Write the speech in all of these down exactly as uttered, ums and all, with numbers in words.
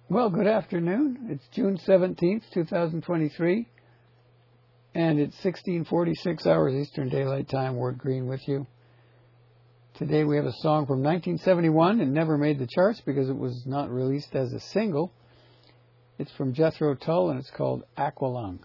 Well, good afternoon. It's June seventeenth, two thousand twenty-three, and it's sixteen forty-six hours Eastern Daylight Time. Ward Green with you. Today we have a song from nineteen seventy-one. It never made the charts because it was not released as a single. It's from Jethro Tull, and it's called Aqualung.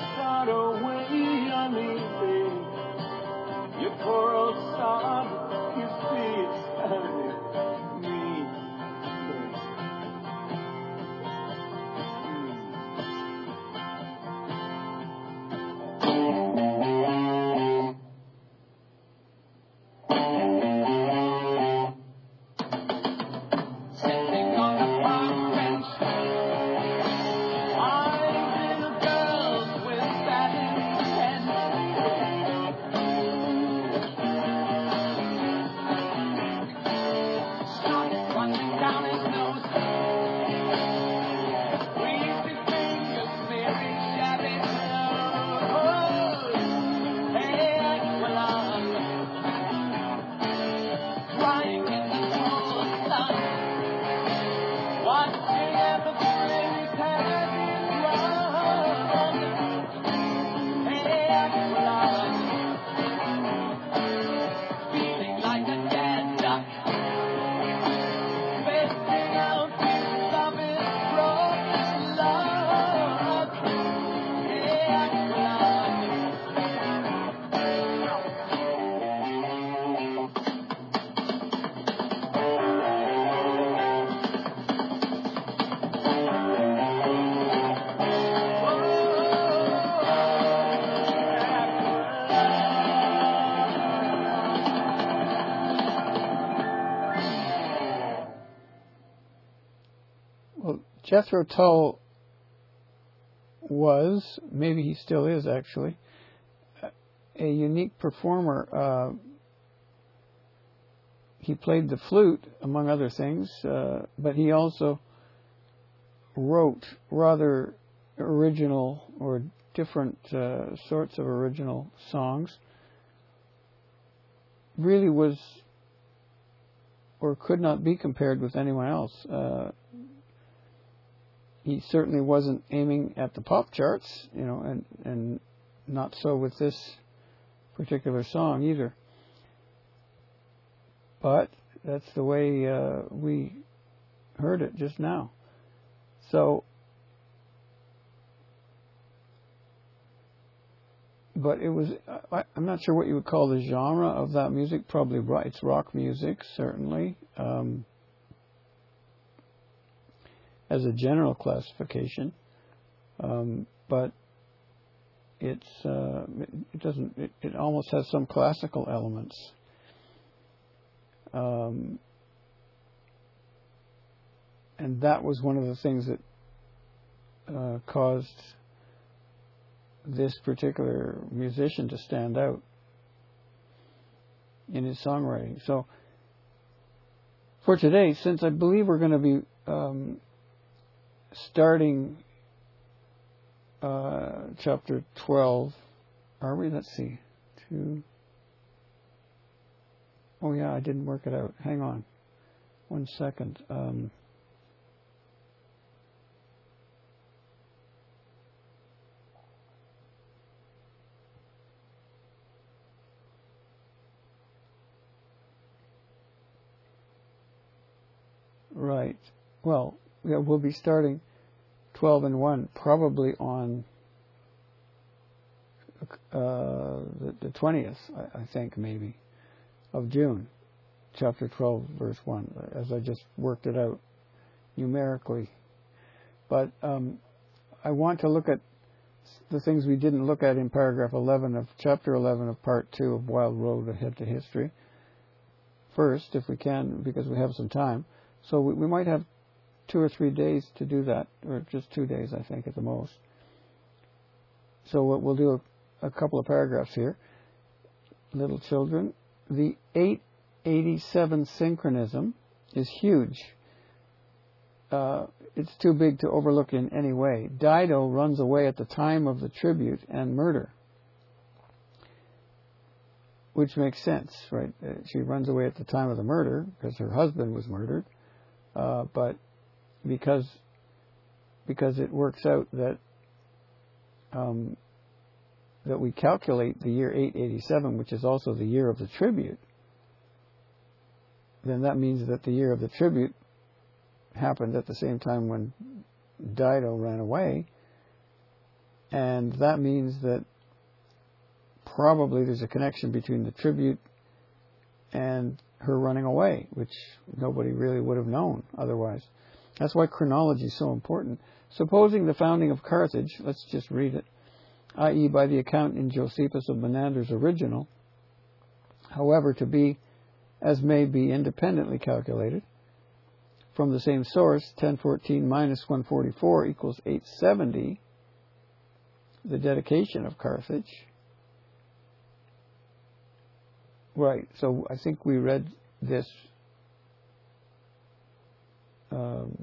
sod away on me, babe. You poor old sod, you see it's telling me. Sitting on the park bench, eyeing little girls with satin intent. Snot running down his nose, greasy fingers smearing shabby clothes. Hey, Aquilon, crying in the cold sun, watching everything pass run. Hey, Aquilon, feeling like a dead duck, spitting out bits of his broken love. Hey, Aquilon. Well, Jethro Tull was, maybe he still is actually, a unique performer. Uh, he played the flute, among other things, uh, but he also wrote rather original or different uh, sorts of original songs. Really was or could not be compared with anyone else. Uh, he certainly wasn't aiming at the pop charts, you know, and, and not so with this particular song either. But that's the way uh, we heard it just now. So, but it was, I, I'm not sure what you would call the genre of that music. Probably right. It's rock music, certainly, um, as a general classification. Um, but it's, uh, it doesn't, it, it almost has some classical elements. Um, and that was one of the things that uh, caused this particular musician to stand out in his songwriting. So for today, since I believe we're going to be um, starting uh, chapter twelve, are we? Let's see. Two. Oh yeah, I didn't work it out. Hang on. One second. Um, right. Well, yeah, we'll be starting twelve and one probably on uh, the, the twentieth, I, I think, maybe, of June, chapter twelve, verse one, as I just worked it out numerically. But um, I want to look at the things we didn't look at in paragraph eleven of chapter eleven of part two of Wild Road Ahead to History first, if we can, because we have some time. So we, we might have two or three days to do that, or just two days, I think, at the most. So we'll do a, a couple of paragraphs here. Little children. The eight eighty-seven synchronism is huge. Uh, it's too big to overlook in any way. Dido runs away at the time of the tribute and murder, which makes sense, right? Uh, she runs away at the time of the murder because her husband was murdered, uh, but because because it works out that um, that we calculate the year eight eighty-seven, which is also the year of the tribute, then that means that the year of the tribute happened at the same time when Dido ran away, And that means that probably there's a connection between the tribute and her running away, which nobody really would have known otherwise. That's why chronology is so important. Supposing the founding of Carthage, let's just read it, that is by the account in Josephus of Menander's original, however, to be as may be independently calculated, from the same source, ten fourteen minus one forty-four equals eight seventy, the dedication of Carthage. Right, so I think we read this um,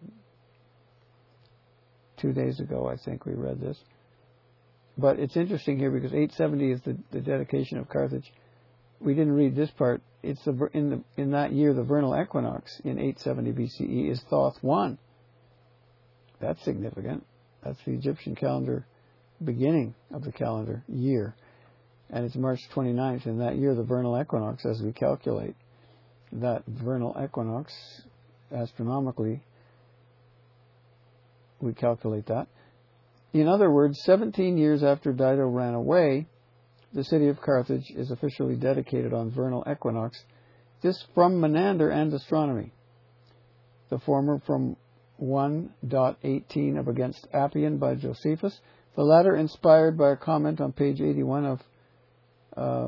two days ago, I think we read this. But it's interesting here because eight seventy is the, the dedication of Carthage. We didn't read this part. It's the, in the in that year, the vernal equinox in eight seventy B C E is Thoth one. That's significant. That's the Egyptian calendar beginning of the calendar year. And it's March twenty-ninth in that year, the vernal equinox, as we calculate. That vernal equinox, astronomically, we calculate that. In other words, seventeen years after Dido ran away, the city of Carthage is officially dedicated on vernal equinox. This from Menander and astronomy. The former from one eighteen of Against Appian by Josephus. The latter inspired by a comment on page eighty-one of uh,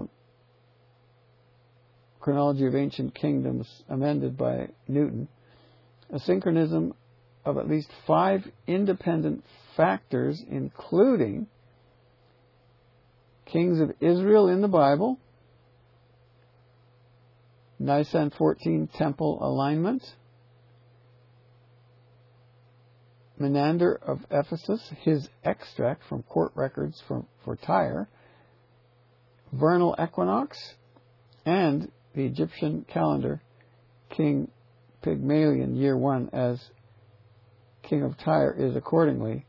Chronology of Ancient Kingdoms, amended by Newton. A synchronism of at least five independent factors, including kings of Israel in the Bible, Nisan fourteen temple alignment, Menander of Ephesus, his extract from court records for, for Tyre, vernal equinox, and the Egyptian calendar, King Pygmalion, year one, as king of Tyre, is accordingly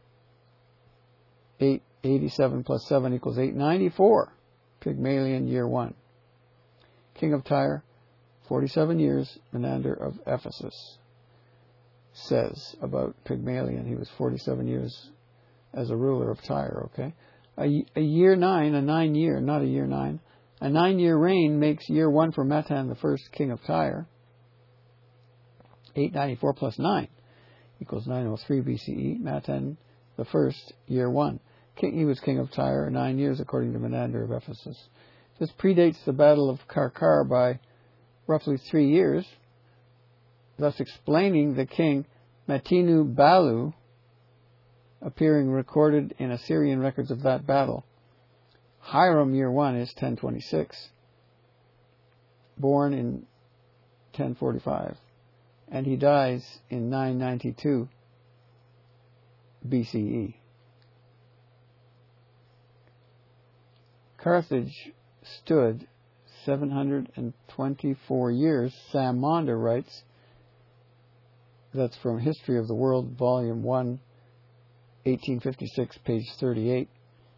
eight eighty-seven plus seven equals eight ninety-four. Pygmalion, year one. King of Tyre, forty-seven years. Menander of Ephesus says about Pygmalion, he was forty-seven years as a ruler of Tyre, okay? A, a year nine, a nine year, not a year nine, a nine year reign makes year one for Matan, the first king of Tyre. eight ninety-four plus nine equals nine oh three B C E. Matan, the first, year one. King, he was king of Tyre nine years, according to Menander of Ephesus. This predates the Battle of Karkar by roughly three years, thus explaining the king Matinu Balu appearing recorded in Assyrian records of that battle. Hiram, year one, is ten twenty-six, born in ten forty-five, and he dies in nine ninety-two B C E. Carthage stood seven hundred twenty-four years, Sam Maunder writes. That's from History of the World, Volume one, eighteen fifty-six, page thirty-eight.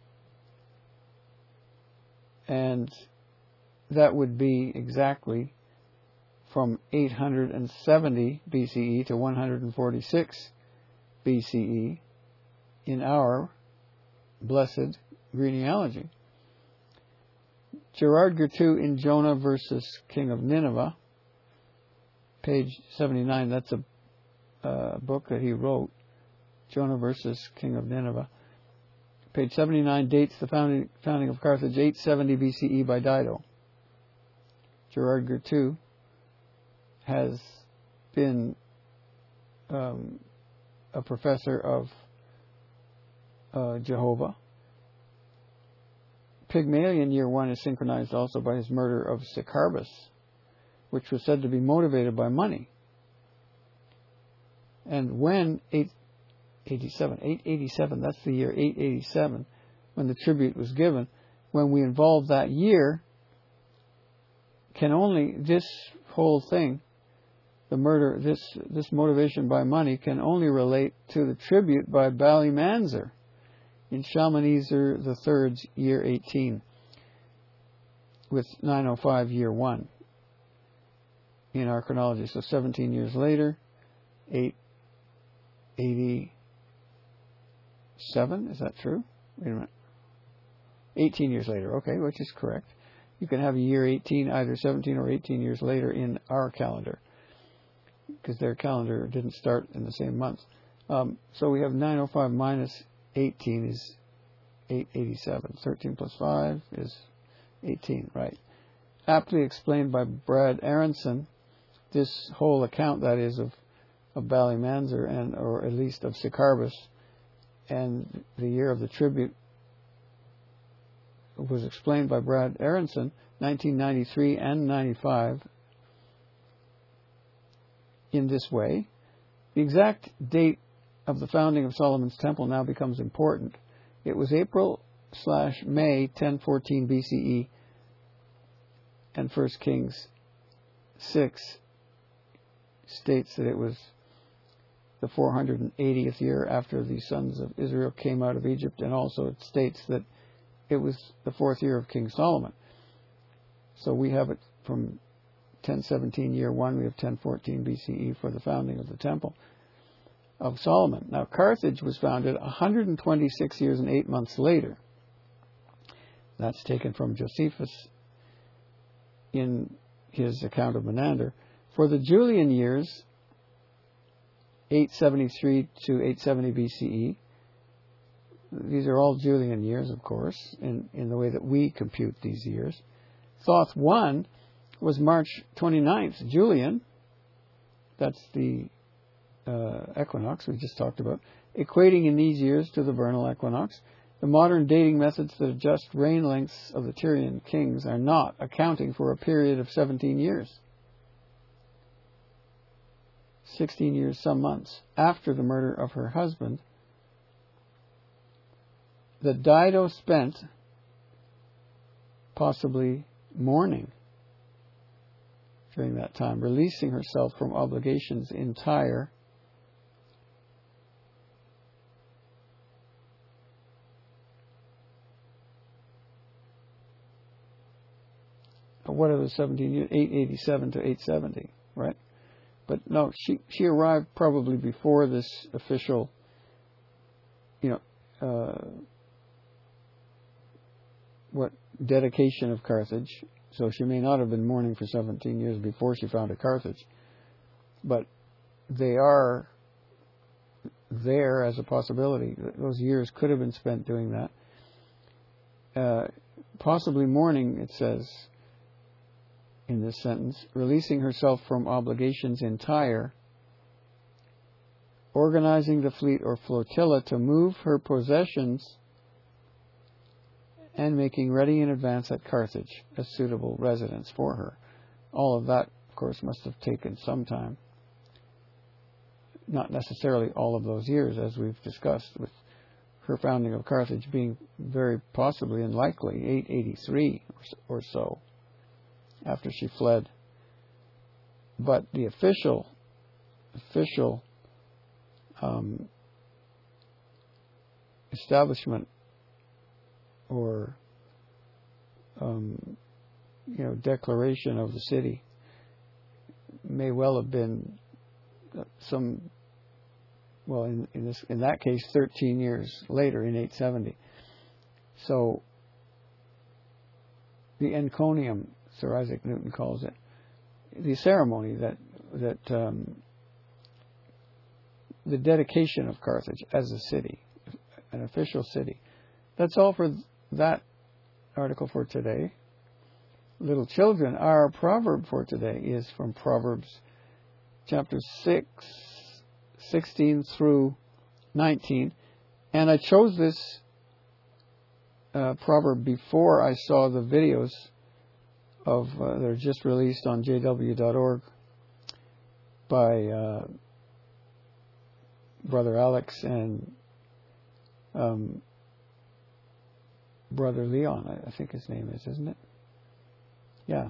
And that would be exactly from eight hundred seventy B C E to one hundred forty-six B C E in our blessed genealogy. Gerard Gertou in Jonah versus King of Nineveh, page seventy-nine, that's a uh, book that he wrote, Jonah versus King of Nineveh. Page seventy-nine dates the founding, founding of Carthage eight seventy B C E by Dido. Gerard Gertou has been um, a professor of uh, Jehovah. Pygmalion, year one, is synchronized also by his murder of Sicarbus, which was said to be motivated by money. And when eight eighty-seven, eight eighty-seven, that's the year eight eighty-seven, when the tribute was given, when we involve that year, can only, this whole thing, the murder, this this motivation by money, can only relate to the tribute by Balimanzar in Shalmaneser the third's year eighteen, with nine oh five year one in our chronology. So seventeen years later, eight eighty-seven, is that true? wait a minute, eighteen years later, okay, which is correct. You can have a year eighteen, either seventeen or eighteen years later in our calendar, because their calendar didn't start in the same month. Um, so we have nine oh five minus eighteen is eight eighty-seven. thirteen plus five is eighteen, right. Aptly explained by Brad Aronson, this whole account, that is, of, of Ballymanzar, and or at least of Sicarbus, and the year of the tribute was explained by Brad Aronson, nineteen ninety-three and ninety-five, in this way. The exact date of the founding of Solomon's Temple now becomes important. It was April slash May ten fourteen B C E, and First Kings six states that it was the four hundred eightieth year after the sons of Israel came out of Egypt, and also it states that it was the fourth year of King Solomon. So we have it from ten seventeen year one, we have ten fourteen B C E for the founding of the Temple of Solomon. Now, Carthage was founded one hundred twenty-six years and eight months later. That's taken from Josephus in his account of Menander. For the Julian years, eight seventy-three to eight seventy B C E, these are all Julian years, of course, in, in the way that we compute these years. Thoth one was March twenty-ninth, Julian. That's the uh, equinox we just talked about, equating in these years to the vernal equinox. The modern dating methods that adjust reign lengths of the Tyrian kings are not accounting for a period of seventeen years. sixteen years, some months, after the murder of her husband, that Dido spent possibly mourning during that time, releasing herself from obligations in Tyre, what are the seventeen years? eight eighty-seven to eight seventy, right? But no, she she arrived probably before this official, you know, uh, what, dedication of Carthage. So she may not have been mourning for seventeen years before she founded Carthage. But they are there as a possibility. Those years could have been spent doing that. Uh, possibly mourning, it says in this sentence, releasing herself from obligations in Tyre, organizing the fleet or flotilla to move her possessions, and making ready in advance at Carthage a suitable residence for her. All of that, of course, must have taken some time. Not necessarily all of those years, as we've discussed, with her founding of Carthage being very possibly and likely eight eighty-three or so, after she fled. But the official, official um, establishment or um, you know, declaration of the city may well have been some, well, in in, this, in that case, thirteen years later, in eight seventy. So the encomium, Sir Isaac Newton calls it, the ceremony that that um, the dedication of Carthage as a city, an official city. That's all for that article for today. Little children, our proverb for today is from Proverbs chapter six, sixteen through nineteen. And I chose this uh, proverb before I saw the videos of uh, that are just released on j w dot org by uh, Brother Alex and um, Brother Leon, I, I think his name is, isn't it? Yeah.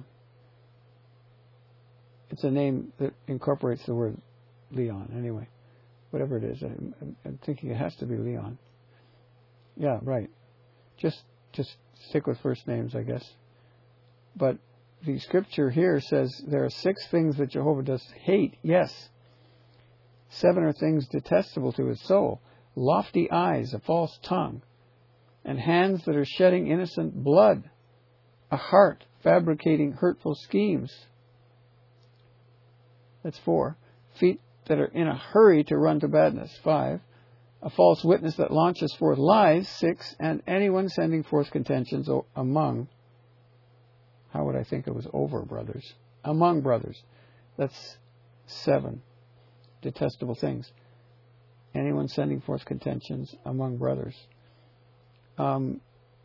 It's a name that incorporates the word Leon, anyway. Whatever it is, I'm, I'm thinking it has to be Leon. Yeah, right. Just, just stick with first names, I guess. But the scripture here says there are six things that Jehovah does hate. Yes. Seven are things detestable to his soul. Lofty eyes, a false tongue, and hands that are shedding innocent blood, a heart fabricating hurtful schemes. That's four. Feet that are in a hurry to run to badness. Five. A false witness that launches forth lies. Six. And anyone sending forth contentions among, how would I think it was over brothers? Among brothers. That's seven. Detestable things. Anyone sending forth contentions among brothers. Um,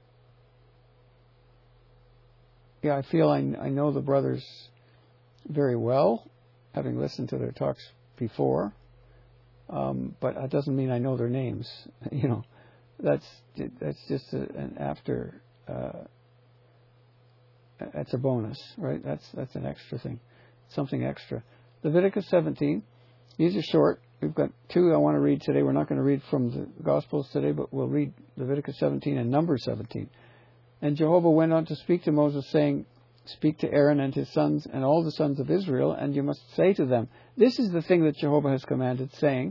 yeah, I feel I, I know the brothers very well, having listened to their talks before. Um, but that doesn't mean I know their names. You know, that's that's just a, an after. Uh, that's a bonus, right? That's that's an extra thing, something extra. Leviticus seventeen. These are short. We've got two I want to read today. We're not going to read from the Gospels today, but we'll read Leviticus seventeen and Numbers seventeen. And Jehovah went on to speak to Moses, saying, "Speak to Aaron and his sons and all the sons of Israel, and you must say to them, this is the thing that Jehovah has commanded, saying,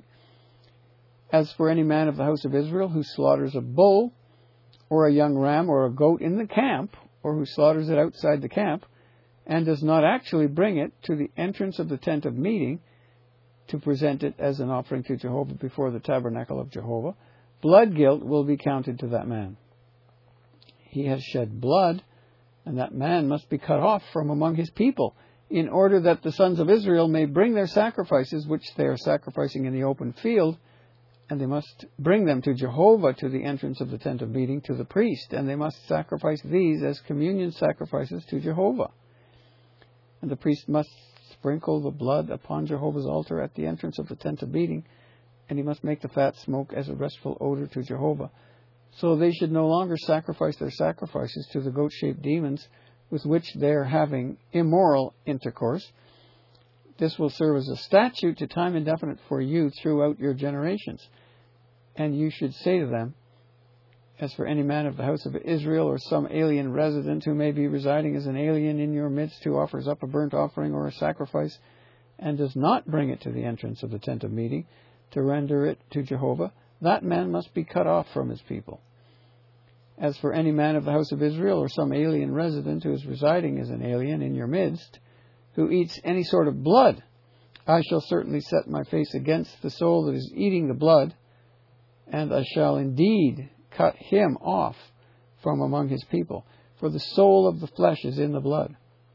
as for any man of the house of Israel who slaughters a bull or a young ram or a goat in the camp, or who slaughters it outside the camp, and does not actually bring it to the entrance of the tent of meeting to present it as an offering to Jehovah before the tabernacle of Jehovah, blood guilt will be counted to that man. He has shed blood, and that man must be cut off from among his people, in order that the sons of Israel may bring their sacrifices, which they are sacrificing in the open field, and they must bring them to Jehovah to the entrance of the tent of meeting to the priest, and they must sacrifice these as communion sacrifices to Jehovah. And the priest must sprinkle the blood upon Jehovah's altar at the entrance of the tent of meeting, and he must make the fat smoke as a restful odor to Jehovah. So they should no longer sacrifice their sacrifices to the goat-shaped demons with which they are having immoral intercourse. This will serve as a statute to time indefinite for you throughout your generations. And you should say to them, as for any man of the house of Israel or some alien resident who may be residing as an alien in your midst who offers up a burnt offering or a sacrifice and does not bring it to the entrance of the tent of meeting to render it to Jehovah, that man must be cut off from his people. As for any man of the house of Israel or some alien resident who is residing as an alien in your midst, who eats any sort of blood, I shall certainly set my face against the soul that is eating the blood, and I shall indeed cut him off from among his people, for the soul of the flesh is in the blood.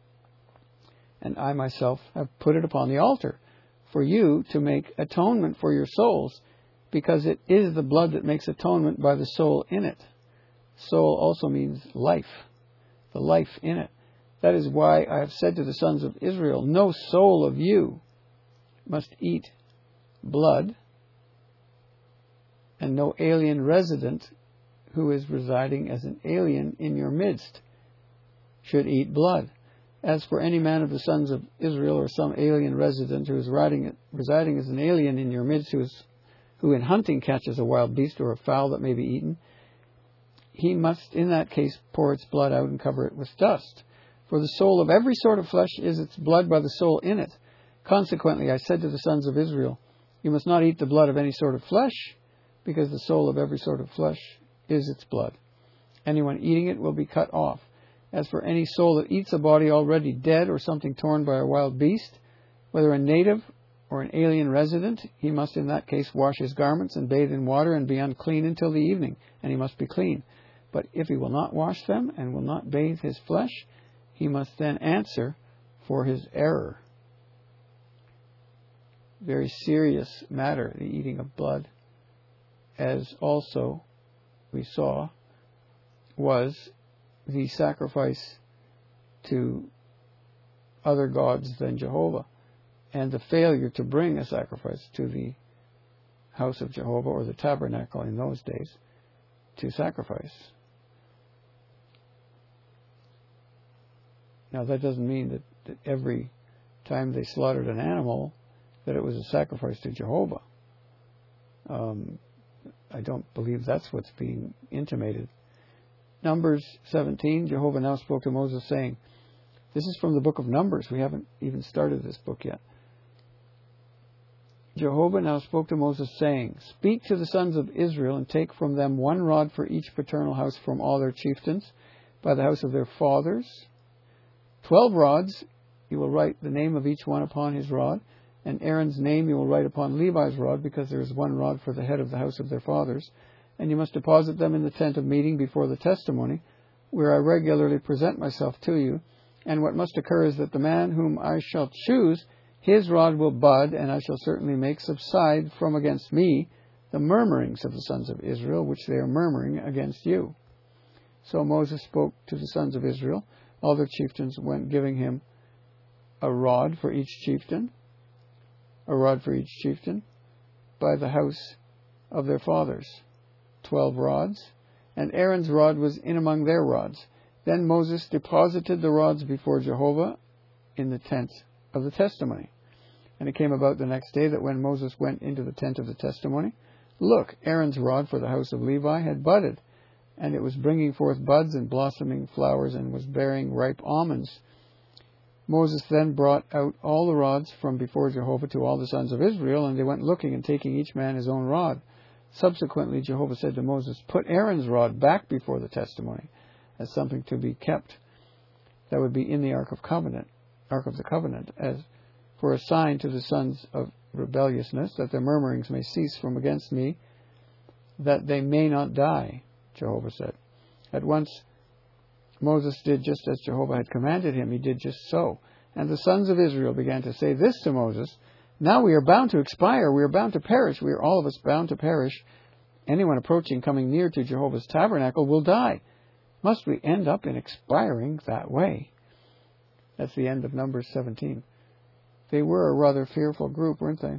And I myself have put it upon the altar for you to make atonement for your souls, because it is the blood that makes atonement by the soul in it. Soul also means life, the life in it. That is why I have said to the sons of Israel, no soul of you must eat blood, and no alien resident who is residing as an alien in your midst should eat blood. As for any man of the sons of Israel or some alien resident who is riding, residing as an alien in your midst, who, is, who in hunting catches a wild beast or a fowl that may be eaten, he must in that case pour its blood out and cover it with dust. For the soul of every sort of flesh is its blood by the soul in it. Consequently, I said to the sons of Israel, you must not eat the blood of any sort of flesh, because the soul of every sort of flesh is its blood. Anyone eating it will be cut off. As for any soul that eats a body already dead or something torn by a wild beast, whether a native or an alien resident, he must in that case wash his garments and bathe in water and be unclean until the evening, and he must be clean. But if he will not wash them and will not bathe his flesh, he must then answer for his error. Very serious matter, the eating of blood, as also we saw was the sacrifice to other gods than Jehovah, and the failure to bring a sacrifice to the house of Jehovah or the tabernacle in those days to sacrifice. Now that doesn't mean that, that every time they slaughtered an animal that it was a sacrifice to Jehovah. Um, I don't believe that's what's being intimated. Numbers seventeen, Jehovah now spoke to Moses saying, this is from the book of Numbers. We haven't even started this book yet. Jehovah now spoke to Moses, saying, Speak to the sons of Israel, and take from them one rod for each paternal house from all their chieftains, by the house of their fathers. Twelve rods, you will write the name of each one upon his rod, and Aaron's name you will write upon Levi's rod, because there is one rod for the head of the house of their fathers. And you must deposit them in the tent of meeting before the testimony, where I regularly present myself to you. And what must occur is that the man whom I shall choose, his rod will bud, and I shall certainly make subside from against me the murmurings of the sons of Israel, which they are murmuring against you. So Moses spoke to the sons of Israel. All their chieftains went, giving him a rod for each chieftain, a rod for each chieftain, by the house of their fathers, twelve rods. And Aaron's rod was in among their rods. Then Moses deposited the rods before Jehovah in the tent of the testimony. And it came about the next day that when Moses went into the tent of the testimony, look, Aaron's rod for the house of Levi had budded, and it was bringing forth buds and blossoming flowers, and was bearing ripe almonds. Moses then brought out all the rods from before Jehovah to all the sons of Israel, and they went looking and taking each man his own rod. Subsequently, Jehovah said to Moses, Put Aaron's rod back before the testimony, as something to be kept that would be in the Ark of Covenant, Ark of the Covenant, as for a sign to the sons of rebelliousness, that their murmurings may cease from against me, that they may not die, Jehovah said. At once Moses did just as Jehovah had commanded him. He did just so. And the sons of Israel began to say this to Moses, Now we are bound to expire, we are bound to perish, we are all of us bound to perish. Anyone approaching, coming near to Jehovah's tabernacle will die. Must we end up in expiring that way? That's the end of Numbers seventeen. They were a rather fearful group, weren't they?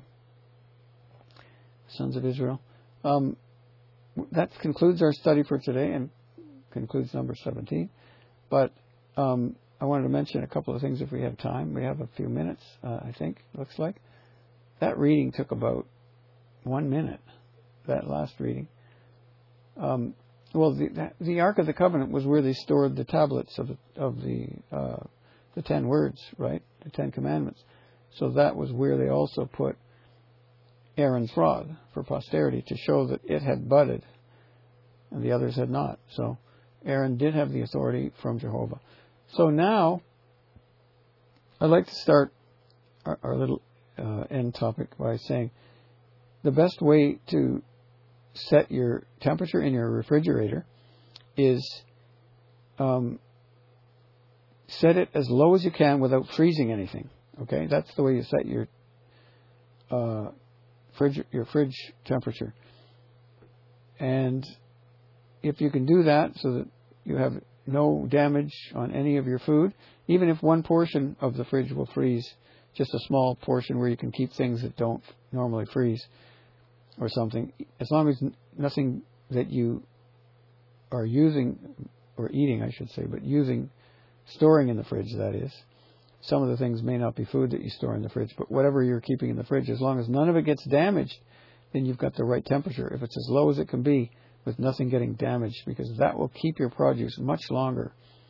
Sons of Israel. Um, that concludes our study for today and concludes Numbers seventeen. But um, I wanted to mention a couple of things if we have time. We have a few minutes, uh, I think, looks like. That reading took about one minute, that last reading. Um, well, the, the Ark of the Covenant was where they stored the tablets of the, of the, uh, the ten words, right? The Ten Commandments. So that was where they also put Aaron's rod for posterity to show that it had budded and the others had not. So Aaron did have the authority from Jehovah. So now I'd like to start our, our little uh, end topic by saying the best way to set your temperature in your refrigerator is um, set it as low as you can without freezing anything. Okay, that's the way you set your uh, fridge, your fridge temperature. And if you can do that so that you have no damage on any of your food, even if one portion of the fridge will freeze, just a small portion where you can keep things that don't normally freeze or something, as long as nothing that you are using, or eating I should say, but using, storing in the fridge, that is. Some of the things may not be food that you store in the fridge, but whatever you're keeping in the fridge, as long as none of it gets damaged, then you've got the right temperature. If it's as low as it can be with nothing getting damaged, because that will keep your produce much longer.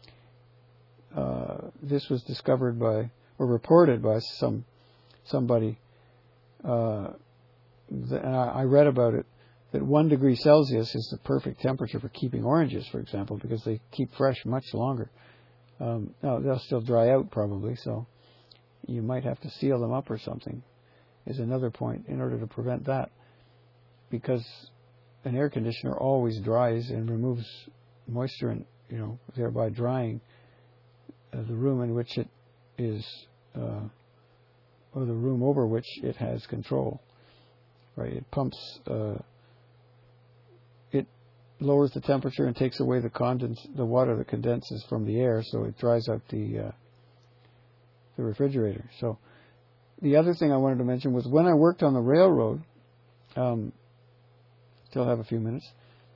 Uh, this was discovered by, or reported by some somebody, uh, that, and I, I read about it, that one degree Celsius is the perfect temperature for keeping oranges, for example, because they keep fresh much longer. Um, no, they'll still dry out probably, so you might have to seal them up or something, is another point, in order to prevent that. Because an air conditioner always dries and removes moisture, and, you know, thereby drying uh, the room in which it is, uh, or the room over which it has control. Right? It pumps, uh, it lowers the temperature and takes away the condens, the water that condenses from the air, so it dries out the uh, the refrigerator. So the other thing I wanted to mention was when I worked on the railroad, um, still have a few minutes,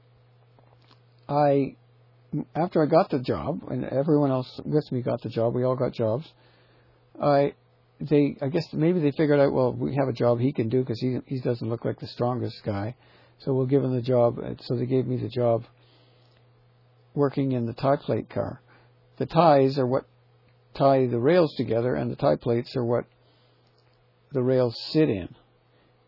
I, after I got the job, and everyone else with me got the job, we all got jobs, I, they, I guess maybe they figured out, well, we have a job he can do because he, he doesn't look like the strongest guy, so we'll give him the job. So they gave me the job working in the tie plate car. The ties are what tie the rails together, and the tie plates are what the rails sit in.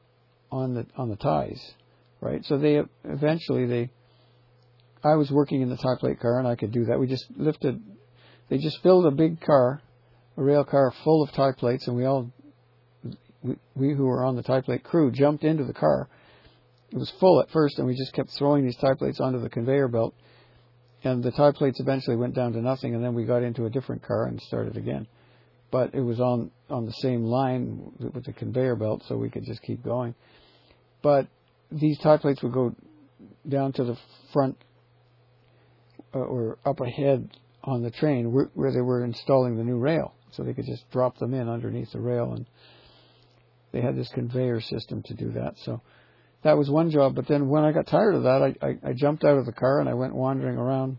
on the on the ties, right? So they eventually they. I was working in the tie plate car, and I could do that. We just lifted. They just filled a big car, a rail car full of tie plates, and we all, we, we who were on the tie plate crew, jumped into the car. It was full at first, and we just kept throwing these tie plates onto the conveyor belt. And the tie plates eventually went down to nothing, and then we got into a different car and started again. But it was on, on the same line with the conveyor belt, so we could just keep going. But these tie plates would go down to the front uh, or up ahead on the train where, where they were installing the new rail. So they could just drop them in underneath the rail, and they had this conveyor system to do that. So that was one job. But then when I got tired of that, I, I, I jumped out of the car and I went wandering around.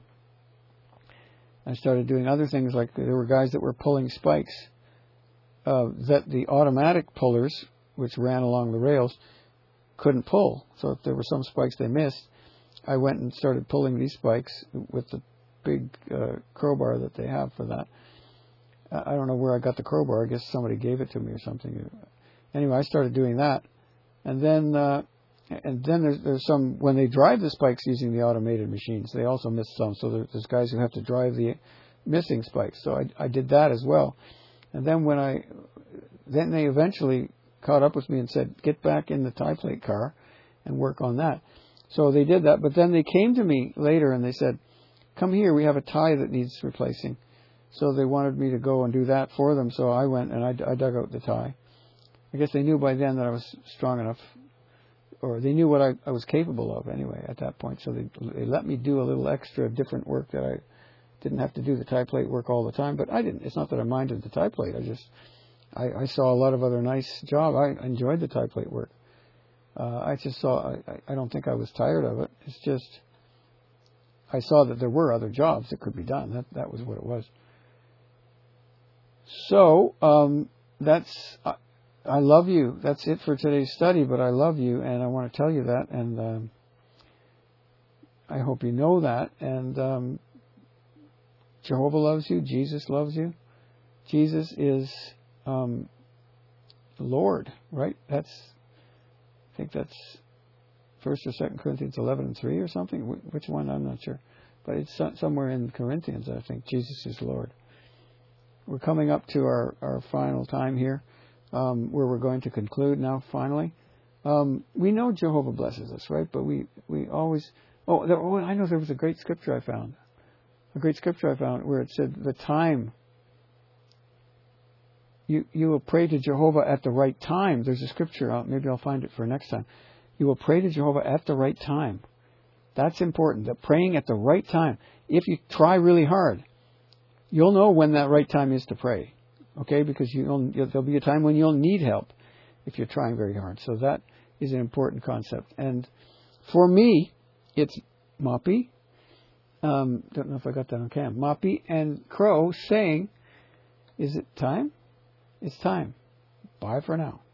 I started doing other things, like there were guys that were pulling spikes uh, that the automatic pullers, which ran along the rails, couldn't pull. So if there were some spikes they missed, I went and started pulling these spikes with the big uh, crowbar that they have for that. I don't know where I got the crowbar. I guess somebody gave it to me or something. Anyway, I started doing that. And then uh, and then there's, there's some, when they drive the spikes using the automated machines, they also miss some. So there, there's guys who have to drive the missing spikes. So I, I did that as well. And then when I, then they eventually caught up with me and said, get back in the tie plate car and work on that. So they did that. But then they came to me later and they said, come here, we have a tie that needs replacing. So they wanted me to go and do that for them. So I went and I, I dug out the tie. I guess they knew by then that I was strong enough, or they knew what I, I was capable of anyway at that point. So they, they let me do a little extra different work that I didn't have to do the tie plate work all the time. But I didn't. It's not that I minded the tie plate. I just, I, I saw a lot of other nice jobs. I enjoyed the tie plate work. Uh, I just saw, I, I don't think I was tired of it. It's just, I saw that there were other jobs that could be done. That that was what it was. So, um, that's, I, I love you. That's it for today's study, but I love you, and I want to tell you that, and um, I hope you know that. And um, Jehovah loves you. Jesus loves you. Jesus is um, Lord, right? That's, I think that's First or Second Corinthians eleven and three or something. Which one? I'm not sure, but it's somewhere in Corinthians. I think Jesus is Lord. We're coming up to our, our final time here, um, where we're going to conclude now, finally. Um, we know Jehovah blesses us, right? But we, we always... Oh, there, oh, I know there was a great scripture I found. A great scripture I found where it said, the time... You, you will pray to Jehovah at the right time. There's a scripture. I'll, maybe I'll find it for next time. You will pray to Jehovah at the right time. That's important, that praying at the right time. If you try really hard, you'll know when that right time is to pray, okay? Because you'll, there'll be a time when you'll need help if you're trying very hard. So that is an important concept. And for me, it's Moppy. Um, don't know if I got that on cam. Moppy and Crow saying, is it time? It's time. Bye for now.